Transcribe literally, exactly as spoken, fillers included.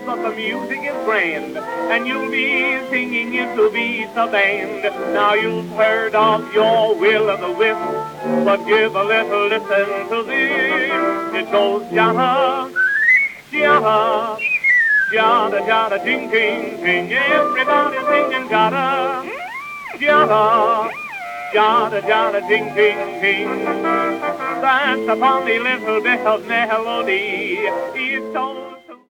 but the music is grand, and you'll be singing it to beat the band. Now you've heard of your will-o'-the-wisp, but give a little listen to this. It goes jada, jada, jada, jada, ting, ting, ting. Everybody's singing jada, jada, jada, jada, ting, ting, ting. That's a funny little bit of melody. It's so